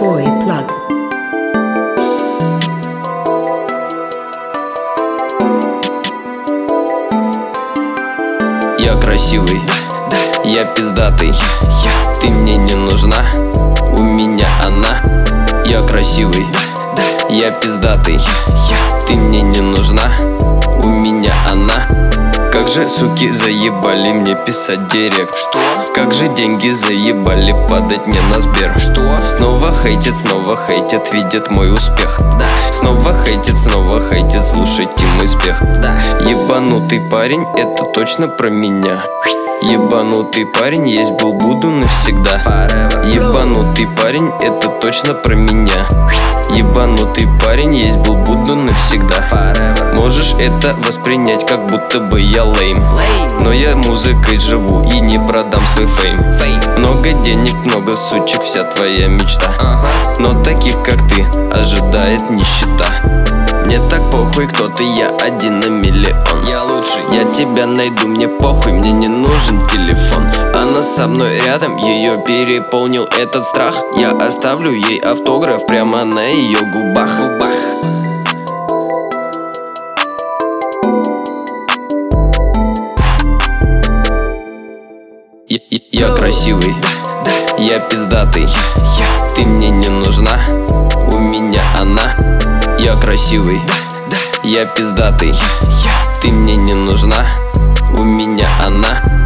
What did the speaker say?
boy Plug. Я красивый, я пиздатый, ты мне не нужна, у меня она. Я красивый, я пиздатый, ты мне не нужна, у меня она. Как же, суки, заебали мне писать директ. Что? Как же деньги заебали падать мне на Сбер. Что? Снова хейтят, видят мой успех. Да. Снова хейтят, слушайте мой спех. Да. Ебанутый парень, это точно про меня. Ебанутый парень, есть был, буду навсегда. Ебанутый парень, это точно про меня. Ебанутый парень, есть был, буду навсегда. Можешь это воспринять, как будто бы я лейм, но я музыкой живу и не продам свой фейм. Много денег, много сучек, вся твоя мечта, но таких как ты ожидает нищета. Мне так похуй, кто ты, я один на миллион. Я лучший, я тебя найду, мне похуй, мне не нужен телефон. Она со мной рядом, ее переполнил этот страх. Я оставлю ей автограф прямо на ее губах. Я красивый, я пиздатый, ты мне не нужна, у меня она. Я красивый, я пиздатый, ты мне не нужна, у меня она.